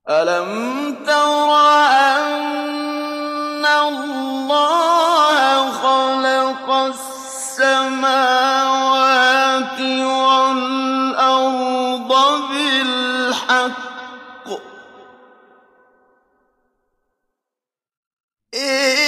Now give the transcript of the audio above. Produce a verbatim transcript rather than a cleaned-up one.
أَلَمْ تَرَ أَنَّ اللَّهَ خَلَقَ السَّمَاوَاتِ وَالْأَرْضَ بِالْحَقِّ ۚ